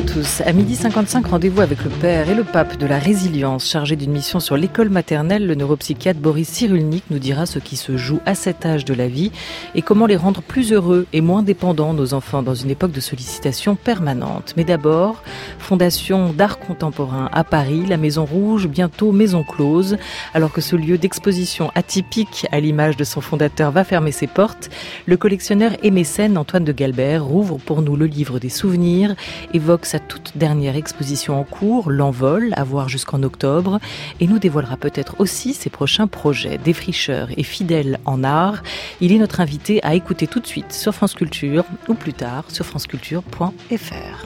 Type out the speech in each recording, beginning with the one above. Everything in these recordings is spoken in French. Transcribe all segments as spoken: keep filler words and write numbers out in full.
tous. À midi cinquante-cinq, rendez-vous avec le père et le pape de la résilience, chargé d'une mission sur l'école maternelle. Le neuropsychiatre Boris Cyrulnik nous dira ce qui se joue à cet âge de la vie et comment les rendre plus heureux et moins dépendants, nos enfants, dans une époque de sollicitation permanente. Mais d'abord, Fondation d'art contemporain à Paris, la Maison Rouge, bientôt maison close. Alors que ce lieu d'exposition atypique, à l'image de son fondateur, va fermer ses portes, le collectionneur et mécène Antoine de Galbert rouvre pour nous le livre des souvenirs, évoque sa toute dernière exposition en cours, L'Envol, à voir jusqu'en octobre, et nous dévoilera peut-être aussi ses prochains projets. Défricheur et fidèle en art, il est notre invité à écouter tout de suite sur France Culture, ou plus tard sur franceculture point f r.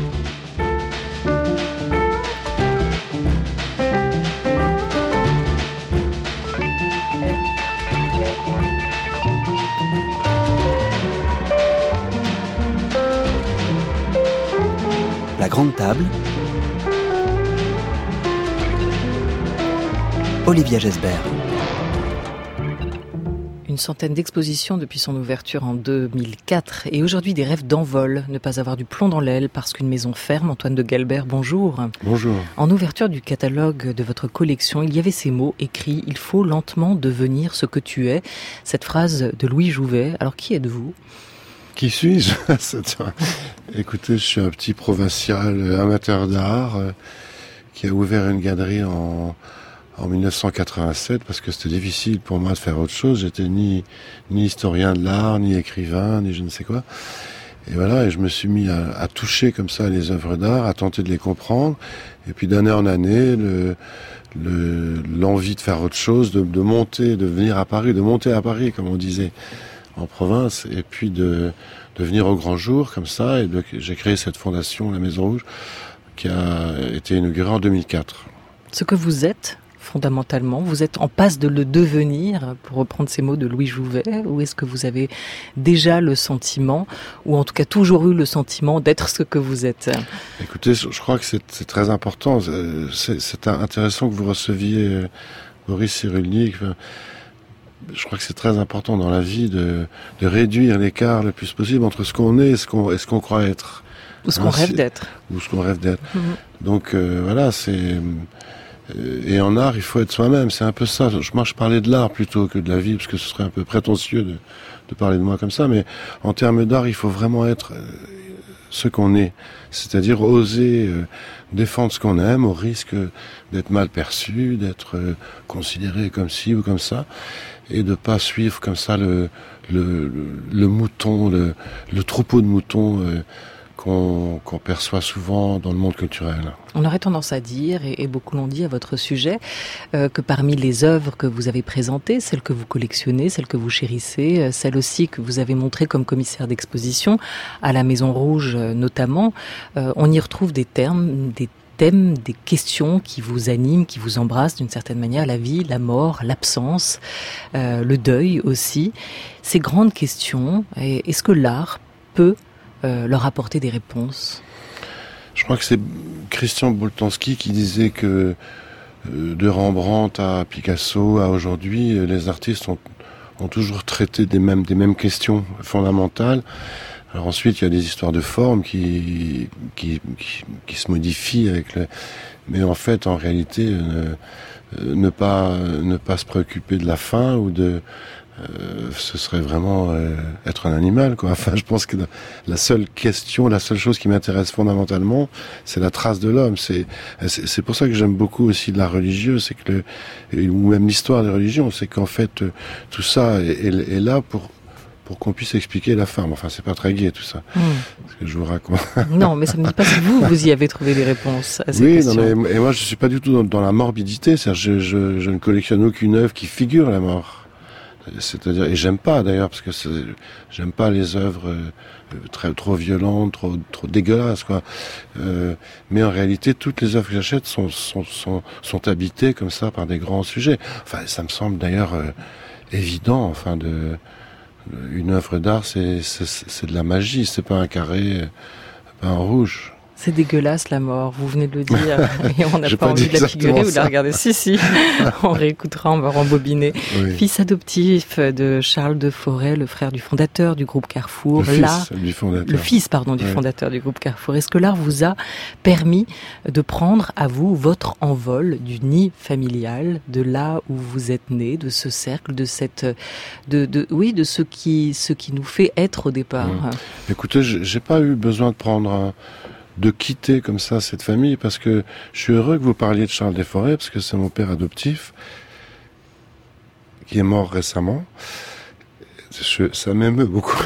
La grande table. Olivia Gesbert. Une centaine d'expositions depuis son ouverture en deux mille quatre et aujourd'hui des rêves d'envol, ne pas avoir du plomb dans l'aile parce qu'une maison ferme. Antoine de Galbert, bonjour. Bonjour. En ouverture du catalogue de votre collection, il y avait ces mots écrits « Il faut lentement devenir ce que tu es ». Cette phrase de Louis Jouvet. Alors qui êtes-vous ? Qui suis-je ? Écoutez, je suis un petit provincial amateur d'art euh, qui a ouvert une galerie en, en dix-neuf cent quatre-vingt-sept parce que c'était difficile pour moi de faire autre chose. J'étais ni, ni historien de l'art, ni écrivain, ni je ne sais quoi. Et voilà, et je me suis mis à, à toucher comme ça les œuvres d'art, à tenter de les comprendre. Et puis d'année en année, le, le, l'envie de faire autre chose, de, de monter, de venir à Paris, de monter à Paris, comme on disait en province, et puis de, de venir au grand jour comme ça, et de, j'ai créé cette fondation, la Maison Rouge, qui a été inaugurée en deux mille quatre. Ce que vous êtes, fondamentalement, vous êtes en passe de le devenir, pour reprendre ces mots de Louis Jouvet, ou est-ce que vous avez déjà le sentiment, ou en tout cas toujours eu le sentiment d'être ce que vous êtes ? Écoutez, je crois que c'est, c'est très important, c'est, c'est intéressant que vous receviez Boris Cyrulnik. Je crois que c'est très important dans la vie de, de réduire l'écart le plus possible entre ce qu'on est et ce qu'on, et ce qu'on croit être. Ou ce qu'on hein, rêve d'être. Ou ce qu'on rêve d'être. Mmh. Donc euh, voilà, c'est... Euh, et en art, il faut être soi-même, c'est un peu ça. Moi, je parlais de l'art plutôt que de la vie, parce que ce serait un peu prétentieux de, de parler de moi comme ça, mais en termes d'art, il faut vraiment être euh, ce qu'on est. C'est-à-dire oser euh, défendre ce qu'on aime, au risque d'être mal perçu, d'être euh, considéré comme ci ou comme ça, et de pas suivre comme ça le le, le, le mouton, le, le troupeau de moutons euh, qu'on, qu'on perçoit souvent dans le monde culturel. On aurait tendance à dire, et, et beaucoup l'ont dit à votre sujet, euh, que parmi les œuvres que vous avez présentées, celles que vous collectionnez, celles que vous chérissez, euh, celles aussi que vous avez montrées comme commissaire d'exposition, à la Maison Rouge euh, notamment, euh, on y retrouve des termes, des thèmes, des questions qui vous animent, qui vous embrassent d'une certaine manière, la vie, la mort, l'absence, euh, le deuil aussi. Ces grandes questions, est-ce que l'art peut euh, leur apporter des réponses ? Je crois que c'est Christian Boltanski qui disait que euh, de Rembrandt à Picasso à aujourd'hui, les artistes ont, ont toujours traité des mêmes, des mêmes questions fondamentales. Alors ensuite, il y a des histoires de forme qui, qui, qui, qui se modifient avec le... Mais en fait, en réalité, euh, ne pas, ne pas se préoccuper de la fin ou de... Euh, ce serait vraiment euh, être un animal, quoi. Enfin, je pense que la seule question, la seule chose qui m'intéresse fondamentalement, c'est la trace de l'homme. C'est, c'est, c'est pour ça que j'aime beaucoup aussi l'art religieux, c'est que le, ou même l'histoire des religions, c'est qu'en fait, tout ça est, est, est là pour pour qu'on puisse expliquer la femme. Enfin, c'est pas très gai tout ça, mmh. ce que je vous raconte. Non, mais ça me dit pas si vous, vous y avez trouvé des réponses à ces oui, questions. Oui, et moi je suis pas du tout dans, dans la morbidité. C'est-à-dire, je, je, je ne collectionne aucune œuvre qui figure la mort. C'est-à-dire, et j'aime pas d'ailleurs, parce que c'est, j'aime pas les œuvres euh, très trop violentes, trop trop dégueulasses, quoi. Euh, mais en réalité, toutes les œuvres que j'achète sont sont sont sont habitées comme ça par des grands sujets. Enfin, ça me semble d'ailleurs euh, évident. Enfin, de une œuvre d'art, c'est c'est c'est de la magie. C'est pas un carré, pas un rouge. C'est dégueulasse la mort, vous venez de le dire, et on n'a pas, pas envie de la figurer ou de la regarder. Si, si, on réécoutera, on va rembobiner. Oui. Fils adoptif de Charles de Forest, le frère du fondateur du groupe Carrefour. Le l'art, fils du fondateur. Le fils, pardon, du oui. fondateur du groupe Carrefour. Est-ce que l'art vous a permis de prendre à vous votre envol du nid familial, de là où vous êtes né, de ce cercle, de cette, de, de oui, de ce qui, ce qui nous fait être au départ? Mmh. Écoutez, j'ai pas eu besoin de prendre un... de quitter comme ça cette famille, parce que je suis heureux que vous parliez de Charles Desforêts, parce que c'est mon père adoptif qui est mort récemment. Je, ça m'émeut beaucoup.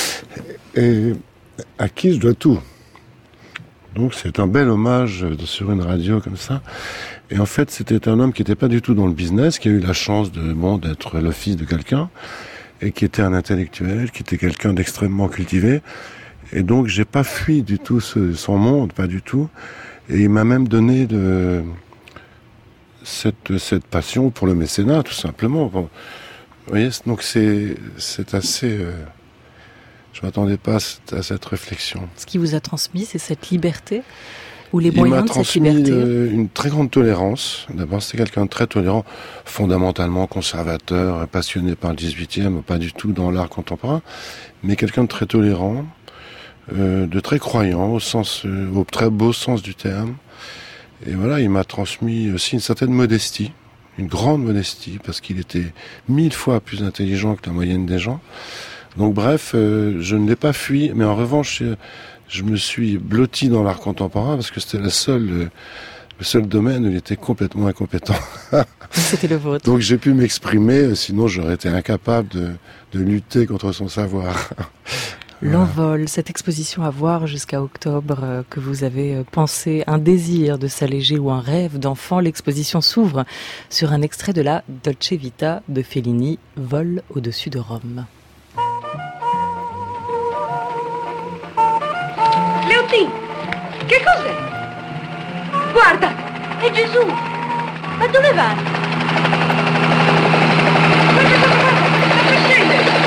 Et à qui je dois tout. Donc c'est un bel hommage sur une radio comme ça. Et en fait, c'était un homme qui n'était pas du tout dans le business, qui a eu la chance de bon d'être le fils de quelqu'un, et qui était un intellectuel, qui était quelqu'un d'extrêmement cultivé. Et donc, j'ai pas fui du tout ce, son monde, pas du tout. Et il m'a même donné de cette, cette passion pour le mécénat, tout simplement. Bon, vous voyez, donc c'est, c'est assez... Euh, je m'attendais pas à cette réflexion. Ce qui vous a transmis, c'est cette liberté ou les moyens de cette liberté? Il m'a transmis une très grande tolérance. D'abord, c'était quelqu'un de très tolérant, fondamentalement conservateur, passionné par le dix-huitième, pas du tout dans l'art contemporain, mais quelqu'un de très tolérant, Euh, de très croyant au sens, euh, au très beau sens du terme. Et voilà, il m'a transmis aussi une certaine modestie, une grande modestie, parce qu'il était mille fois plus intelligent que la moyenne des gens. Donc bref, euh, je ne l'ai pas fui, mais en revanche, je, je me suis blotti dans l'art contemporain parce que c'était la seule, euh, le seul domaine où il était complètement incompétent. C'était le vôtre. Donc j'ai pu m'exprimer, sinon j'aurais été incapable de, de lutter contre son savoir. L'envol, cette exposition à voir jusqu'à octobre, euh, que vous avez euh, pensé, un désir de s'alléger ou un rêve d'enfant, l'exposition s'ouvre sur un extrait de la Dolce Vita de Fellini, Vol au-dessus de Rome. Leontine, che cos'è? Guarda, è Gesù! Ma dove vai? Guarda, guarda, guarda, faccia scendere!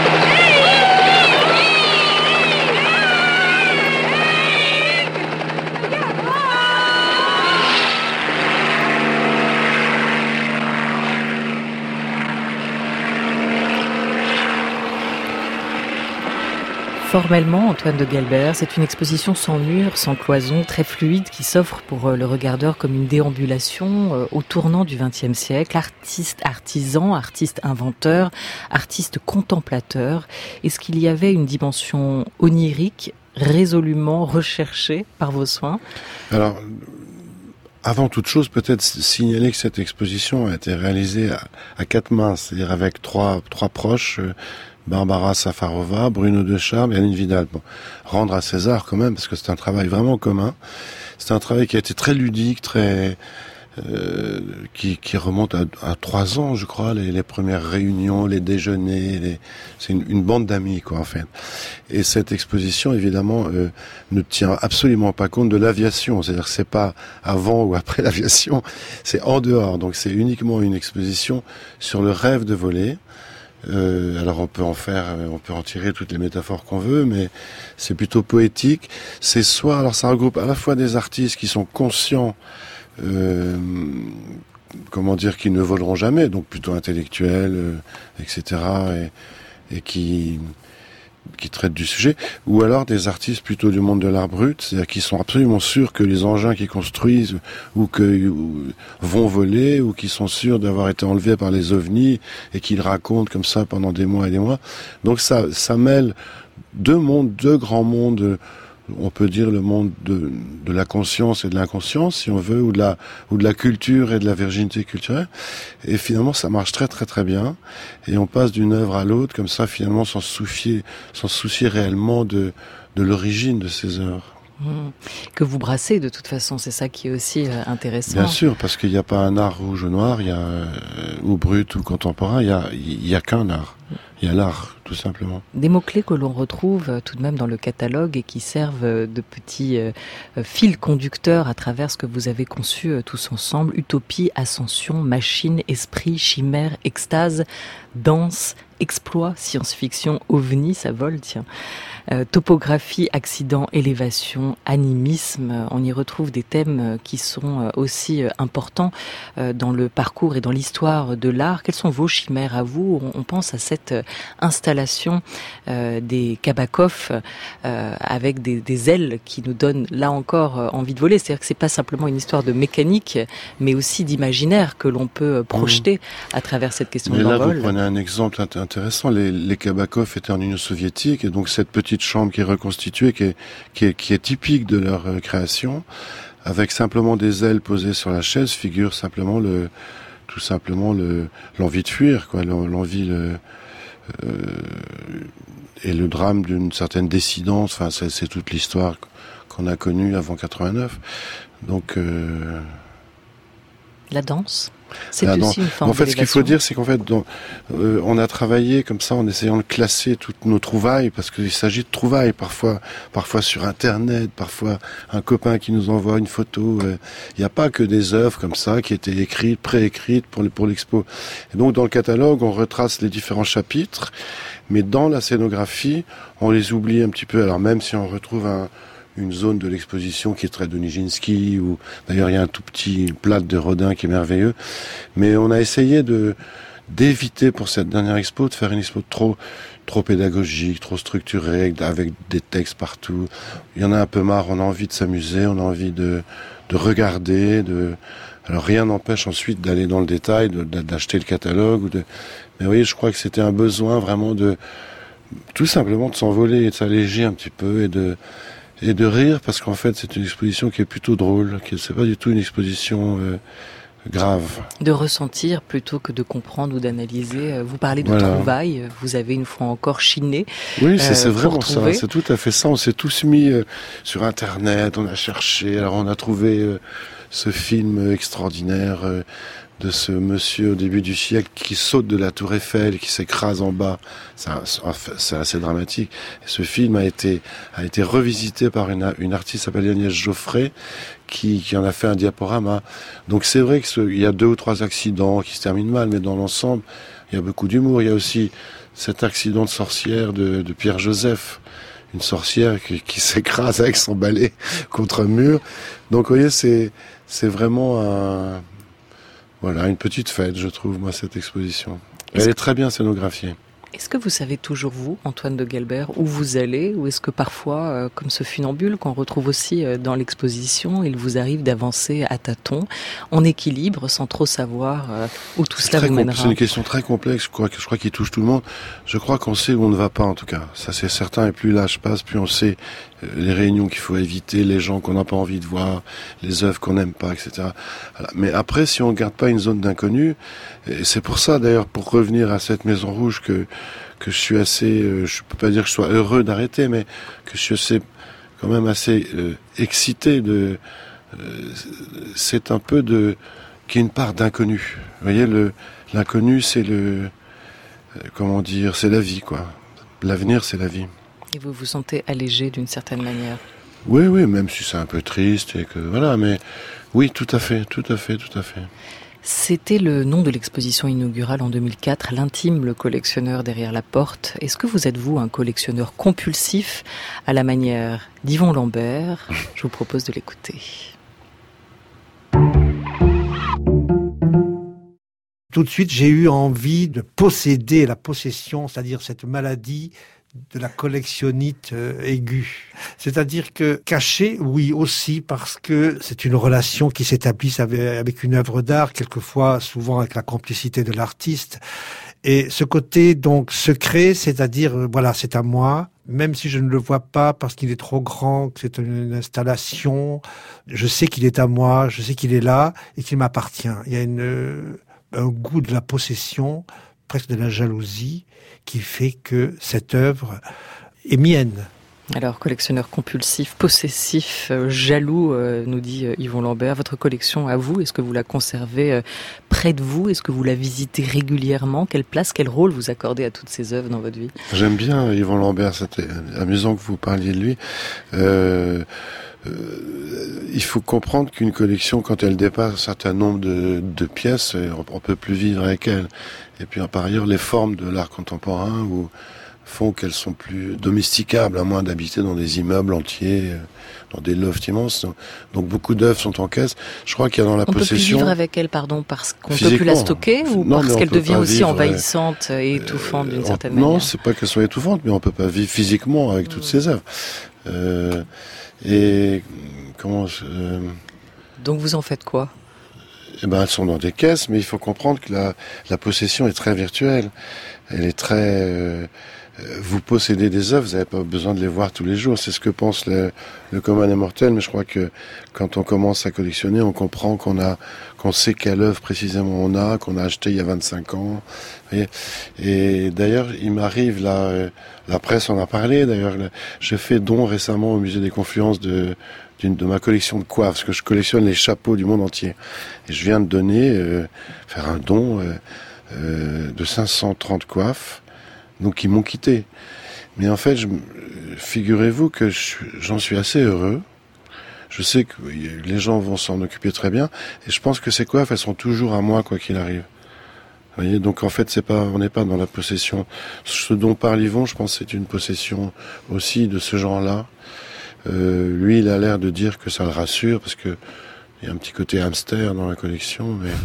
Formellement, Antoine de Galbert, c'est une exposition sans mur, sans cloison, très fluide, qui s'offre pour le regardeur comme une déambulation au tournant du vingtième siècle. Artiste artisan, artiste inventeur, artiste contemplateur. Est-ce qu'il y avait une dimension onirique, résolument recherchée par vos soins? Alors, avant toute chose, peut-être signaler que cette exposition a été réalisée à, à quatre mains, c'est-à-dire avec trois, trois proches, Barbara Safarova, Bruno Decharme et Aline Vidal. Bon, rendre à César quand même, parce que c'est un travail vraiment commun. C'est un travail qui a été très ludique, très euh, qui, qui remonte à, à trois ans, je crois, les, les premières réunions, les déjeuners. Les... C'est une, une bande d'amis, quoi, en fait. Et cette exposition, évidemment, euh, ne tient absolument pas compte de l'aviation. C'est-à-dire que c'est pas avant ou après l'aviation, c'est en dehors. Donc c'est uniquement une exposition sur le rêve de voler. Euh, alors on peut en faire, on peut en tirer toutes les métaphores qu'on veut, mais c'est plutôt poétique. C'est soit, alors ça regroupe à la fois des artistes qui sont conscients, euh, comment dire, qui ne voleront jamais, donc plutôt intellectuels, euh, et cetera, et, et qui qui traitent du sujet, ou alors des artistes plutôt du monde de l'art brut, c'est-à-dire qui sont absolument sûrs que les engins qu'ils construisent ou que ou, vont voler, ou qui sont sûrs d'avoir été enlevés par les ovnis et qu'ils racontent comme ça pendant des mois et des mois. Donc ça, ça mêle deux mondes, deux grands mondes. On peut dire le monde de, de la conscience et de l'inconscience, si on veut, ou de la, ou de la culture et de la virginité culturelle. Et finalement, ça marche très très très bien. Et on passe d'une œuvre à l'autre, comme ça, finalement, sans se soucier, sans se soucier réellement de, de l'origine de ces œuvres. Mmh. Que vous brassez de toute façon, c'est ça qui est aussi euh, intéressant. Bien sûr, parce qu'il n'y a pas un art rouge ou noir, il y a, euh, ou brut ou contemporain, il y a, il y a qu'un art. Il y a l'art, tout simplement. Des mots-clés que l'on retrouve euh, tout de même dans le catalogue et qui servent euh, de petits euh, fils conducteurs à travers ce que vous avez conçu euh, tous ensemble. Utopie, ascension, machine, esprit, chimère, extase, danse, exploit, science-fiction, ovni, ça vole, tiens. Euh, topographie, accident, élévation, animisme, on y retrouve des thèmes qui sont aussi importants dans le parcours et dans l'histoire de l'art. Quelles sont vos chimères à vous ? On pense à cette installation euh, des Kabakov euh, avec des, des ailes qui nous donnent là encore envie de voler. C'est-à-dire que c'est pas simplement une histoire de mécanique, mais aussi d'imaginaire que l'on peut projeter mmh. à travers cette question mais de l'envol. Là, vous prenez un exemple intéressant. Les, les Kabakov étaient en Union soviétique, et donc cette petite chambre qui est reconstituée, qui est, qui est, qui est typique de leur euh, création, avec simplement des ailes posées sur la chaise, figure simplement le, tout simplement le, l'envie de fuir, quoi, l'envie, le, euh, et le drame d'une certaine dissidence. Enfin, c'est, c'est toute l'histoire qu'on a connue avant quatre-vingt-neuf. Donc, euh... la danse. C'est Là, aussi non. une forme En fait, ce qu'il faut d'élévation. dire, c'est qu'en fait, dans, euh, on a travaillé comme ça en essayant de classer toutes nos trouvailles, parce qu'il s'agit de trouvailles, parfois, parfois sur Internet, parfois un copain qui nous envoie une photo. Il euh, n'y a pas que des œuvres comme ça qui étaient écrites, préécrites pour, pour l'expo. Et donc, dans le catalogue, on retrace les différents chapitres, mais dans la scénographie, on les oublie un petit peu. Alors même si on retrouve un une zone de l'exposition qui est très de Nijinsky, ou d'ailleurs il y a un tout petit plat de Rodin qui est merveilleux, mais on a essayé de d'éviter pour cette dernière expo de faire une expo trop trop pédagogique, trop structurée, avec des textes partout. Il y en a un peu marre, on a envie de s'amuser, on a envie de de regarder, de alors rien n'empêche ensuite d'aller dans le détail, de, d'acheter le catalogue, ou de mais oui, je crois que c'était un besoin vraiment de tout simplement de s'envoler et de s'alléger un petit peu et de et de rire, parce qu'en fait c'est une exposition qui est plutôt drôle, qui c'est pas du tout une exposition euh, grave. De ressentir plutôt que de comprendre ou d'analyser. Vous parlez de voilà. trouvailles, vous avez une fois encore chiné. Oui, c'est, euh, c'est vraiment trouver. ça, c'est tout à fait ça. On s'est tous mis euh, sur Internet, on a cherché, alors on a trouvé euh, ce film extraordinaire euh, de ce monsieur au début du siècle qui saute de la tour Eiffel, qui s'écrase en bas. C'est, un, c'est assez dramatique. Et ce film a été a été revisité par une, une artiste qui s'appelle Agnès Geoffrey, qui, qui en a fait un diaporama. Donc c'est vrai qu'il y a deux ou trois accidents qui se terminent mal, mais dans l'ensemble, il y a beaucoup d'humour. Il y a aussi cet accident de sorcière de, de Pierre Joseph, une sorcière qui, qui s'écrase avec son balai contre un mur. Donc vous voyez, c'est c'est vraiment un Voilà, une petite fête, je trouve, moi, cette exposition. Elle est, est très bien scénographiée. Est-ce que vous savez toujours, vous, Antoine de Galbert, où vous allez, ou est-ce que parfois, euh, comme ce funambule qu'on retrouve aussi euh, dans l'exposition, il vous arrive d'avancer à tâtons, en équilibre, sans trop savoir euh, où tout c'est cela vous compl- mènera? C'est une question très complexe, je crois, je crois qu'il touche tout le monde. Je crois qu'on sait où on ne va pas, en tout cas. Ça, c'est certain, et plus l'âge passe, plus on sait euh, les réunions qu'il faut éviter, les gens qu'on n'a pas envie de voir, les œuvres qu'on n'aime pas, et cetera. Voilà. Mais après, si on ne garde pas une zone d'inconnu, et c'est pour ça, d'ailleurs, pour revenir à cette Maison Rouge, que que je suis assez, euh, je peux pas dire que je sois heureux d'arrêter, mais que je suis quand même assez euh, excité de, euh, c'est un peu de, qu'il y a une part d'inconnu. Vous voyez, le, l'inconnu, c'est le, euh, comment dire, c'est la vie, quoi. L'avenir, c'est la vie. Et vous vous sentez allégé d'une certaine manière? Oui, oui, même si c'est un peu triste et que, voilà, mais oui, tout à fait, tout à fait, tout à fait. C'était le nom de l'exposition inaugurale en deux mille quatre, l'intime, le collectionneur derrière la porte. Est-ce que vous êtes, vous, un collectionneur compulsif à la manière d'Yvon Lambert? Je vous propose de l'écouter. Tout de suite, j'ai eu envie de posséder la possession, c'est-à-dire cette maladie de la collectionnite euh, aiguë. C'est-à-dire que caché, oui aussi, parce que c'est une relation qui s'établit avec, avec une œuvre d'art, quelquefois, souvent avec la complicité de l'artiste. Et ce côté donc secret, c'est-à-dire, euh, voilà, c'est à moi, même si je ne le vois pas parce qu'il est trop grand, que c'est une installation, je sais qu'il est à moi, je sais qu'il est là et qu'il m'appartient. Il y a une, euh, un goût de la possession, presque de la jalousie, qui fait que cette œuvre est mienne. Alors, collectionneur compulsif, possessif, euh, jaloux, euh, nous dit euh, Yvon Lambert. Votre collection, à vous, est-ce que vous la conservez euh, près de vous? Est-ce que vous la visitez régulièrement? Quelle place, quel rôle vous accordez à toutes ces œuvres dans votre vie? J'aime bien Yvan Lambert, c'était amusant que vous parliez de lui. Euh, euh, il faut comprendre qu'une collection, quand elle dépasse un certain nombre de, de pièces, on, on peut plus vivre avec elle. Et puis par ailleurs, les formes de l'art contemporain ou font qu'elles sont plus domesticables, à moins d'habiter dans des immeubles entiers, dans des lofts immenses. Donc beaucoup d'œuvres sont en caisse. Je crois qu'il y a dans la on possession... On peut plus vivre avec elle, pardon, parce qu'on ne peut plus la stocker ou non, parce qu'elle devient aussi vivre, envahissante et étouffante d'une euh, certaine on, manière? Non, c'est pas qu'elle soit étouffante, mais on peut pas vivre physiquement avec mmh. toutes ces œuvres. Euh, et comment... Euh, Donc vous en faites quoi? Eh ben, elles sont dans des caisses, mais il faut comprendre que la, la possession est très virtuelle. Elle est très... Euh, vous possédez des œuvres, vous n'avez pas besoin de les voir tous les jours. C'est ce que pense le, le commun des mortels, mais je crois que quand on commence à collectionner, on comprend qu'on a, qu'on sait quelle œuvre précisément on a, qu'on a acheté il y a vingt-cinq ans. Et, et d'ailleurs, il m'arrive, là, la presse en a parlé, d'ailleurs, j'ai fait don récemment au musée des Confluences de, d'une, de ma collection de coiffes, parce que je collectionne les chapeaux du monde entier. Et je viens de donner, euh, faire un don euh, euh, de cinq cent trente coiffes, donc ils m'ont quitté. Mais en fait, je, figurez-vous que je, j'en suis assez heureux. Je sais que les gens vont s'en occuper très bien, et je pense que ces coiffes, elles sont toujours à moi, quoi qu'il arrive. Vous voyez, donc en fait, c'est pas, on n'est pas dans la possession. Ce dont parle Yvon, je pense, c'est une possession aussi de ce genre-là. Euh, lui, il a l'air de dire que ça le rassure, parce que il y a un petit côté hamster dans la collection, mais,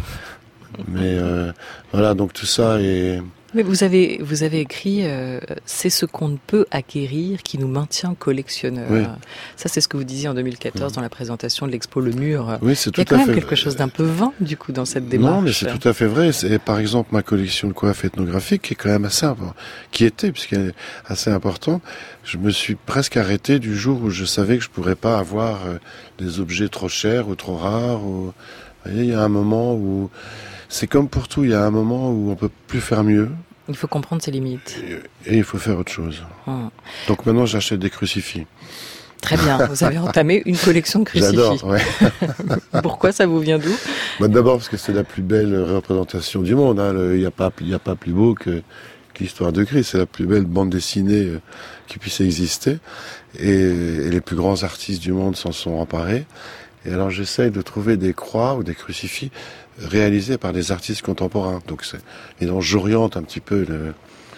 mais euh, voilà, donc tout ça est... Mais vous avez, vous avez écrit euh, « C'est ce qu'on ne peut acquérir qui nous maintient collectionneurs oui. ». Ça, c'est ce que vous disiez en deux mille quatorze oui. dans la présentation de l'expo Le Mur. Oui, c'est Il y a tout quand à même fait... quelque chose d'un peu vain, du coup, dans cette démarche. Non, mais c'est tout à fait vrai. Et par exemple, ma collection de coiffes ethnographiques, qui est quand même assez importante, qui était, puisqu'elle est assez importante, je me suis presque arrêté du jour où je savais que je pourrais pas avoir euh, des objets trop chers ou trop rares. Ou... Vous voyez, il y a un moment où... C'est comme pour tout, il y a un moment où on peut plus faire mieux. Il faut comprendre ses limites. Et, et il faut faire autre chose. Hum. Donc maintenant, j'achète des crucifix. Très bien. Vous avez entamé une collection de crucifix. J'adore, ouais. Pourquoi ça vous vient d'où? Bah, d'abord parce que c'est la plus belle représentation du monde. Il hein. n'y a pas, il y a pas plus beau que, que l'histoire de Christ. C'est la plus belle bande dessinée euh, qui puisse exister. Et, et les plus grands artistes du monde s'en sont emparés. Et alors j'essaye de trouver des croix ou des crucifix réalisés par des artistes contemporains. Donc c'est, et donc j'oriente un petit peu le,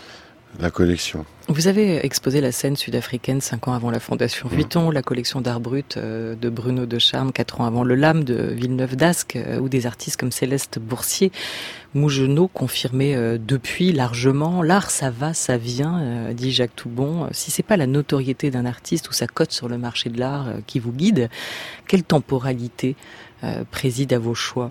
la collection. Vous avez exposé la scène sud-africaine cinq ans avant la Fondation Vuitton, mmh. la collection d'art brut de Bruno de Charme quatre ans avant le Lame de Villeneuve d'Ascq, où des artistes comme Céleste Boursier, Mougenot confirmaient depuis largement l'art ça va, ça vient, dit Jacques Toubon. Si c'est pas la notoriété d'un artiste ou sa cote sur le marché de l'art qui vous guide, quelle temporalité préside à vos choix?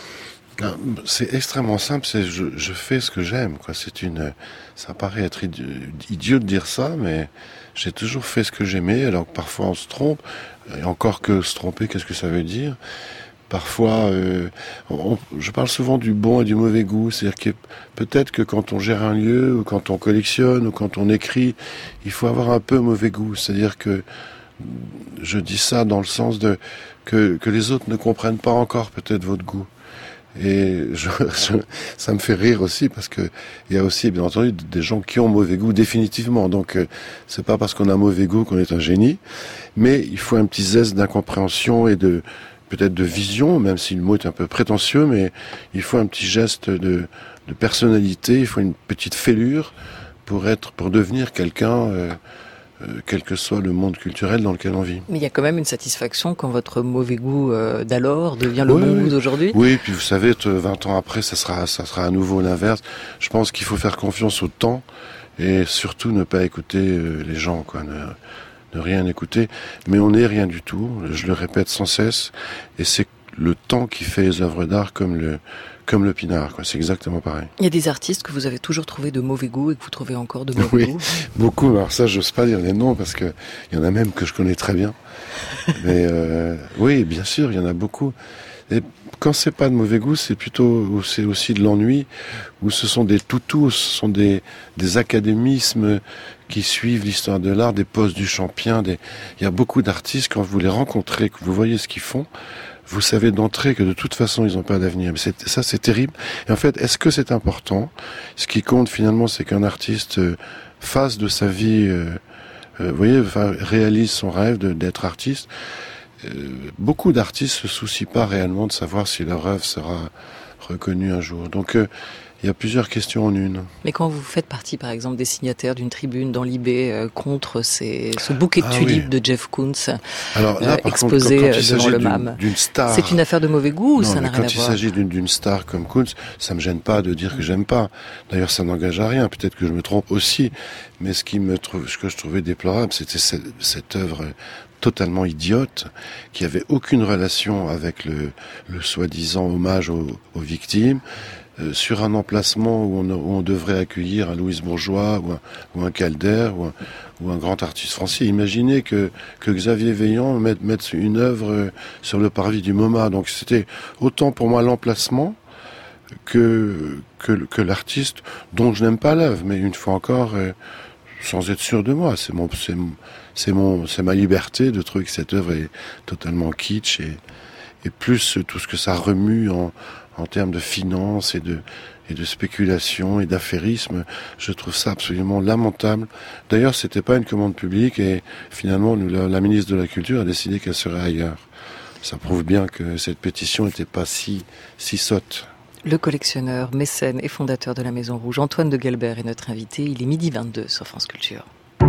C'est extrêmement simple, c'est je, je fais ce que j'aime, quoi. C'est une, ça paraît être idiot de dire ça, mais j'ai toujours fait ce que j'aimais. Alors que parfois on se trompe, et encore que se tromper, qu'est-ce que ça veut dire? Parfois, euh, on, je parle souvent du bon et du mauvais goût, c'est-à-dire que peut-être que quand on gère un lieu, ou quand on collectionne, ou quand on écrit, il faut avoir un peu mauvais goût. C'est-à-dire que je dis ça dans le sens de que, que les autres ne comprennent pas encore peut-être votre goût. Et je, je, ça me fait rire aussi parce que il y a aussi bien entendu des gens qui ont mauvais goût définitivement. Donc euh, c'est pas parce qu'on a mauvais goût qu'on est un génie, mais il faut un petit zeste d'incompréhension et de peut-être de vision, même si le mot est un peu prétentieux, mais il faut un petit geste de, de personnalité, il faut une petite fêlure pour être, pour devenir quelqu'un. Euh, Euh, quel que soit le monde culturel dans lequel on vit. Mais il y a quand même une satisfaction quand votre mauvais goût euh, d'alors devient le oui, bon oui. goût d'aujourd'hui. Oui, puis vous savez, vingt ans après, ça sera, ça sera à nouveau l'inverse. Je pense qu'il faut faire confiance au temps et surtout ne pas écouter euh, les gens, quoi. Ne, ne rien écouter. Mais on n'est rien du tout. Je le répète sans cesse. Et c'est le temps qui fait les œuvres d'art comme le comme le pinard, quoi. C'est exactement pareil. Il y a des artistes que vous avez toujours trouvé de mauvais goût et que vous trouvez encore de mauvais oui, goût. Beaucoup. Alors ça, j'ose pas dire les noms parce que il y en a même que je connais très bien. Mais euh, oui, bien sûr, il y en a beaucoup. Et quand c'est pas de mauvais goût, c'est plutôt, c'est aussi de l'ennui, où ce sont des toutous, ce sont des des académismes qui suivent l'histoire de l'art, des postes du Champien. Des... Il y a beaucoup d'artistes quand vous les rencontrez, que vous voyez ce qu'ils font. vous savez d'entrée que de toute façon ils n'ont pas d'avenir. Mais c'est, ça c'est terrible. Et en fait, est-ce que c'est important? Ce qui compte finalement, c'est qu'un artiste euh, fasse de sa vie, euh, euh, vous voyez, enfin, réalise son rêve de, d'être artiste. Euh, beaucoup d'artistes se soucient pas réellement de savoir si leur œuvre sera reconnue un jour. Donc euh, il y a plusieurs questions en une. Mais quand vous faites partie, par exemple, des signataires d'une tribune dans l'I B euh, contre ces, ce bouquet de ah, tulipes oui. de Jeff Koons Alors là, euh, par exposé contre, quand, quand il devant s'agit le d'une, M A M, d'une star, c'est une affaire de mauvais goût ou non, ça n'a mais rien à quand il voir? s'agit d'une, d'une star comme Koons, ça me gêne pas de dire que j'aime pas. D'ailleurs, ça n'engage à rien. Peut-être que je me trompe aussi. Mais ce qui me trouve, ce que je trouvais déplorable, c'était cette, cette œuvre totalement idiote, qui avait aucune relation avec le, le soi-disant hommage aux, aux victimes, euh, sur un emplacement où on, où on devrait accueillir un Louis Bourgeois ou un, ou un Calder ou un, ou un grand artiste français. Imaginez que, que Xavier Veillant mette, mette une œuvre sur le parvis du MoMA. Donc c'était autant pour moi l'emplacement que, que, que l'artiste, dont je n'aime pas l'œuvre, mais une fois encore, euh, sans être sûr de moi, c'est mon, c'est, c'est mon, c'est ma liberté de trouver que cette œuvre est totalement kitsch et, et plus tout ce que ça remue en, en termes de finances et de, et de spéculation et d'affairisme, je trouve ça absolument lamentable. D'ailleurs, c'était pas une commande publique et finalement, la, la ministre de la Culture a décidé qu'elle serait ailleurs. Ça prouve bien que cette pétition n'était pas si, si sotte. Le collectionneur, mécène et fondateur de la Maison Rouge, Antoine de Guelbert est notre invité. Il est midi vingt-deux sur France Culture.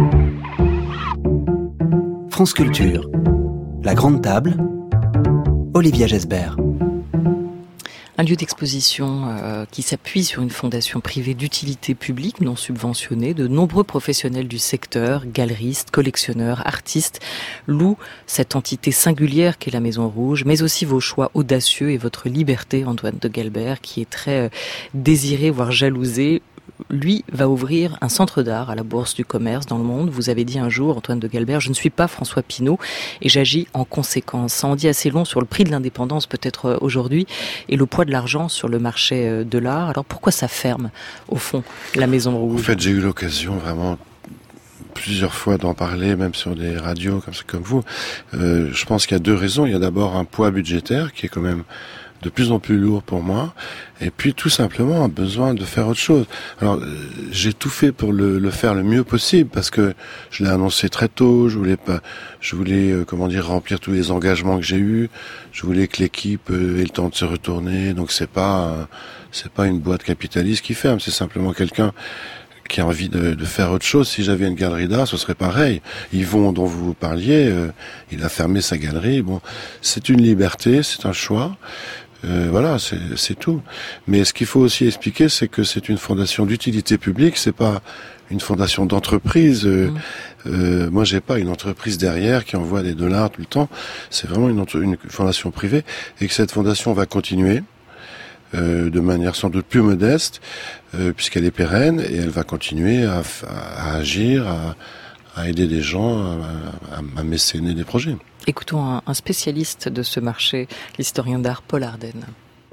France Culture. La Grande Table. Olivia Gesbert. Un lieu d'exposition euh, qui s'appuie sur une fondation privée d'utilité publique non subventionnée. De nombreux professionnels du secteur, galeristes, collectionneurs, artistes, louent cette entité singulière qu'est la Maison Rouge, mais aussi vos choix audacieux et votre liberté, Antoine de Guelbert, qui est très euh, désiré, voire jalousé. Lui va ouvrir un centre d'art à la Bourse du Commerce dans le monde. Vous avez dit un jour, Antoine de Guelbert, je ne suis pas François Pinault et j'agis en conséquence. Ça en dit assez long sur le prix de l'indépendance peut-être aujourd'hui et le poids de l'argent sur le marché de l'art. Alors pourquoi ça ferme au fond la Maison Rouge? En fait, j'ai eu l'occasion vraiment plusieurs fois d'en parler, même sur des radios comme, comme vous. Euh, je pense qu'il y a deux raisons. Il y a d'abord un poids budgétaire qui est quand même de plus en plus lourd pour moi, et puis tout simplement un besoin de faire autre chose. Alors euh, j'ai tout fait pour le, le faire le mieux possible parce que je l'ai annoncé très tôt. Je voulais pas, je voulais euh, comment dire remplir tous les engagements que j'ai eus. Je voulais que l'équipe euh, ait le temps de se retourner. Donc c'est pas euh, c'est pas une boîte capitaliste qui ferme. C'est simplement quelqu'un qui a envie de, de faire autre chose. Si j'avais une galerie d'art, ce serait pareil. Yvon, dont vous parliez, euh, il a fermé sa galerie. Bon, c'est une liberté, c'est un choix. Euh, voilà, c'est, c'est tout. Mais ce qu'il faut aussi expliquer, c'est que c'est une fondation d'utilité publique. C'est pas une fondation d'entreprise. Euh, mmh. euh, moi, j'ai pas une entreprise derrière qui envoie des dollars tout le temps. C'est vraiment une, entre, une fondation privée, et que cette fondation va continuer. Euh, de manière sans doute plus modeste, euh, puisqu'elle est pérenne, et elle va continuer à, à, à agir, à, à aider des gens, à, à, à mécéner des projets. Écoutons un, un spécialiste de ce marché, l'historien d'art Paul Ardenne.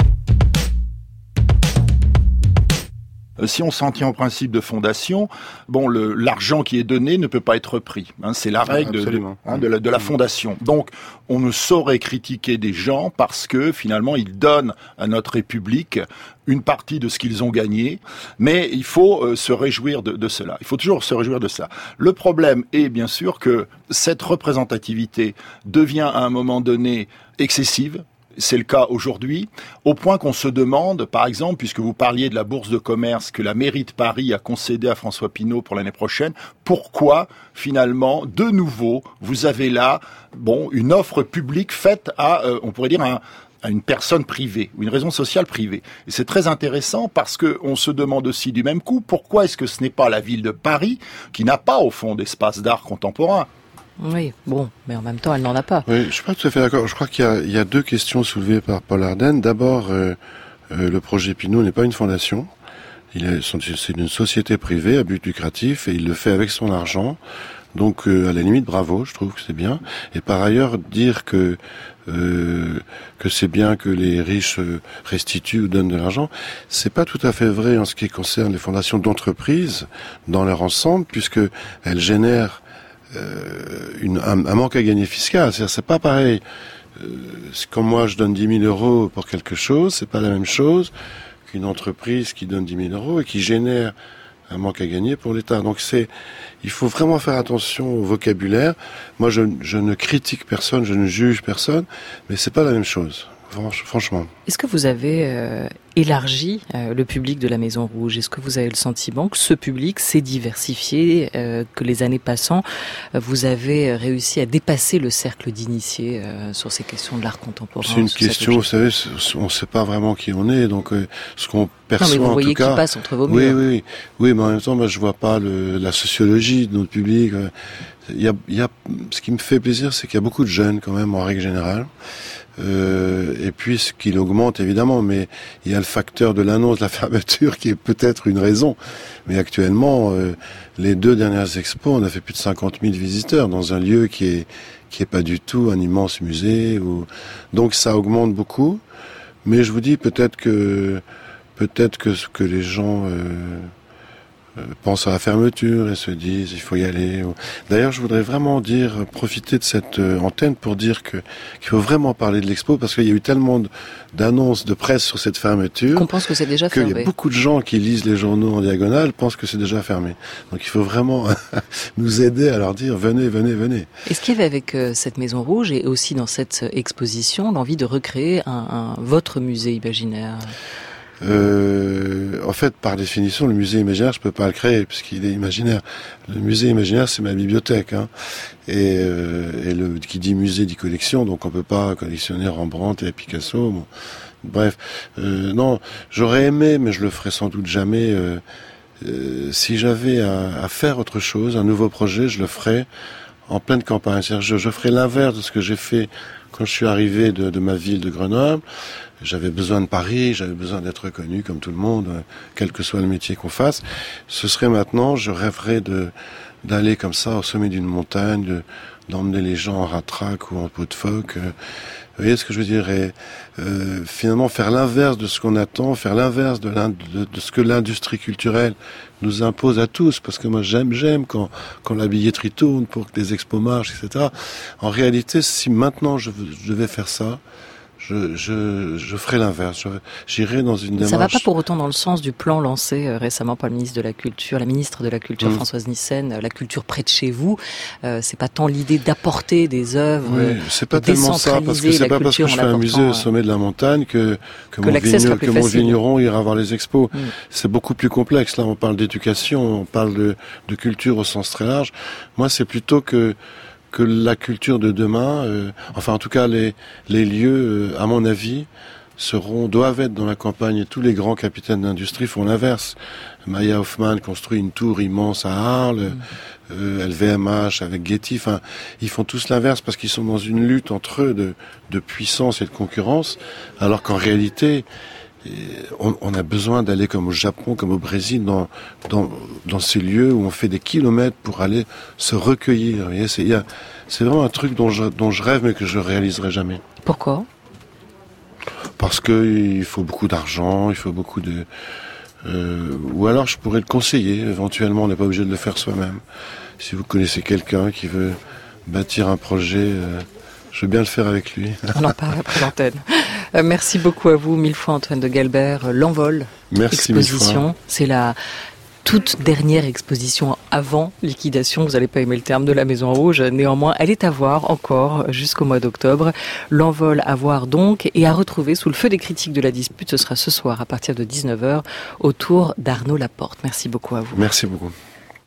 Si on s'en tient au principe de fondation, bon, le, l'argent qui est donné ne peut pas être pris. Hein, c'est la règle de, de, hein, de, la, de la fondation. Donc, on ne saurait critiquer des gens parce que finalement, ils donnent à notre République une partie de ce qu'ils ont gagné, mais il faut euh, se réjouir de, de cela. Il faut toujours se réjouir de ça. Le problème est bien sûr que cette représentativité devient à un moment donné excessive. C'est le cas aujourd'hui, au point qu'on se demande, par exemple, puisque vous parliez de la Bourse de Commerce que la mairie de Paris a concédée à François Pinault pour l'année prochaine, pourquoi, finalement, de nouveau, vous avez là, bon, une offre publique faite à, euh, on pourrait dire, un, à une personne privée, ou une raison sociale privée. Et c'est très intéressant parce que on se demande aussi du même coup, pourquoi est-ce que ce n'est pas la ville de Paris qui n'a pas, au fond, d'espace d'art contemporain? Oui, bon, mais en même temps, elle n'en a pas. Oui, je suis pas tout à fait d'accord. Je crois qu'il y a, il y a deux questions soulevées par Paul Ardenne. D'abord, euh, euh, le projet Pinault n'est pas une fondation. Il est, c'est une société privée à but lucratif et il le fait avec son argent. Donc, euh, à la limite, bravo, je trouve que c'est bien. Et par ailleurs, dire que euh, que c'est bien que les riches restituent ou donnent de l'argent, c'est pas tout à fait vrai en ce qui concerne les fondations d'entreprise dans leur ensemble, puisque elles génèrent Euh, une, un, un manque à gagner fiscal. C'est-à-dire, c'est pas pareil euh, quand moi je donne dix mille euros pour quelque chose, c'est pas la même chose qu'une entreprise qui donne dix mille euros et qui génère un manque à gagner pour l'État. Donc c'est, il faut vraiment faire attention au vocabulaire. Moi, je, je ne critique personne, je ne juge personne, mais c'est pas la même chose. Franchement. Est-ce que vous avez euh, élargi euh, le public de la Maison Rouge ? Est-ce que vous avez le sentiment que ce public s'est diversifié, euh, que les années passant, euh, vous avez réussi à dépasser le cercle d'initiés euh, sur ces questions de l'art contemporain ? C'est une question, vous savez, on ne sait pas vraiment qui on est, donc euh, ce qu'on perçoit en tout cas... Non, mais vous voyez qui passe entre vos oui, murs. Oui, oui, oui, mais en même temps, moi, je vois pas le, la sociologie de notre public. Il y a, il y a, ce qui me fait plaisir, c'est qu'il y a beaucoup de jeunes quand même, en règle générale. Euh, et puis ce qui l'augmente évidemment, mais il y a le facteur de l'annonce de la fermeture qui est peut-être une raison. Mais actuellement, euh, les deux dernières expos, on a fait plus de cinquante mille visiteurs dans un lieu qui est qui est pas du tout un immense musée. Ou... Donc ça augmente beaucoup. Mais je vous dis peut-être que peut-être que ce que les gens euh, pensent à la fermeture et se disent il faut y aller. D'ailleurs, je voudrais vraiment dire, profiter de cette antenne pour dire que qu'il faut vraiment parler de l'expo parce qu'il y a eu tellement d'annonces de presse sur cette fermeture qu'on pense que c'est déjà fermé. Qu'il y a beaucoup de gens qui lisent les journaux en diagonale pensent que c'est déjà fermé. Donc il faut vraiment nous aider à leur dire venez, venez, venez. Est-ce qu'il y avait avec euh, cette Maison Rouge et aussi dans cette exposition l'envie de recréer un, un votre musée imaginaire ? Euh, en fait, par définition, le musée imaginaire, je peux pas le créer puisqu'il est imaginaire. Le musée imaginaire, c'est ma bibliothèque, hein. Et, euh, et le qui dit musée dit collection, donc on peut pas collectionner Rembrandt et Picasso. Bon. Bref, euh, non, j'aurais aimé, mais je le ferai sans doute jamais. Euh, euh, si j'avais à, à faire autre chose, un nouveau projet, je le ferais en pleine campagne. C'est-à-dire, je, je ferais l'inverse de ce que j'ai fait quand je suis arrivé de, de ma ville de Grenoble. J'avais besoin de Paris, j'avais besoin d'être reconnu comme tout le monde, quel que soit le métier qu'on fasse. Ce serait maintenant, je rêverais de d'aller comme ça au sommet d'une montagne, de, d'emmener les gens en ratraque ou en peau de phoque. Vous voyez ce que je veux dire ? Et, euh, finalement, faire l'inverse de ce qu'on attend, faire l'inverse de, de, de ce que l'industrie culturelle nous impose à tous. Parce que moi, j'aime, j'aime quand, quand la billetterie tourne pour que les expos marchent, et cetera. En réalité, si maintenant je, je devais faire ça, Je, je, je ferai l'inverse. Je, j'irai dans une démarche... Ça va pas pour autant dans le sens du plan lancé euh, récemment par le ministre de la Culture, la ministre de la Culture, mmh. Françoise Nyssen, euh, la culture près de chez vous. Euh, c'est pas tant l'idée d'apporter des œuvres, oui, c'est pas tellement ça, parce que c'est pas parce que je fais un musée au sommet de la montagne que, que, que, mon, vigneron, que mon vigneron ira voir les expos. Mmh. C'est beaucoup plus complexe. Là, on parle d'éducation, on parle de, de culture au sens très large. Moi, c'est plutôt que que la culture de demain, euh, enfin en tout cas les les lieux, euh, à mon avis, seront doivent être dans la campagne. Et tous les grands capitaines d'industrie font l'inverse. Maya Hoffman construit une tour immense à Arles, mmh. euh, L V M H avec Getty. Enfin, ils font tous l'inverse parce qu'ils sont dans une lutte entre eux de de puissance et de concurrence, alors qu'en réalité On, on a besoin d'aller comme au Japon, comme au Brésil, dans, dans, dans ces lieux où on fait des kilomètres pour aller se recueillir. Vous voyez, c'est, y a, c'est vraiment un truc dont je, dont je rêve mais que je réaliserai jamais. Pourquoi ? Parce que il faut beaucoup d'argent, il faut beaucoup de... Euh, ou alors je pourrais le conseiller, éventuellement, on n'est pas obligé de le faire soi-même. Si vous connaissez quelqu'un qui veut bâtir un projet... Euh, je veux bien le faire avec lui. On en parle après l'antenne. Euh, merci beaucoup à vous, mille fois Antoine de Galbert. L'Envol, merci exposition, c'est la toute dernière exposition avant liquidation. Vous n'allez pas aimer le terme de la Maison Rouge. Néanmoins, elle est à voir encore jusqu'au mois d'octobre. L'Envol à voir donc et à retrouver sous le feu des critiques de la dispute. Ce sera ce soir à partir de dix-neuf heures autour d'Arnaud Laporte. Merci beaucoup à vous. Merci beaucoup.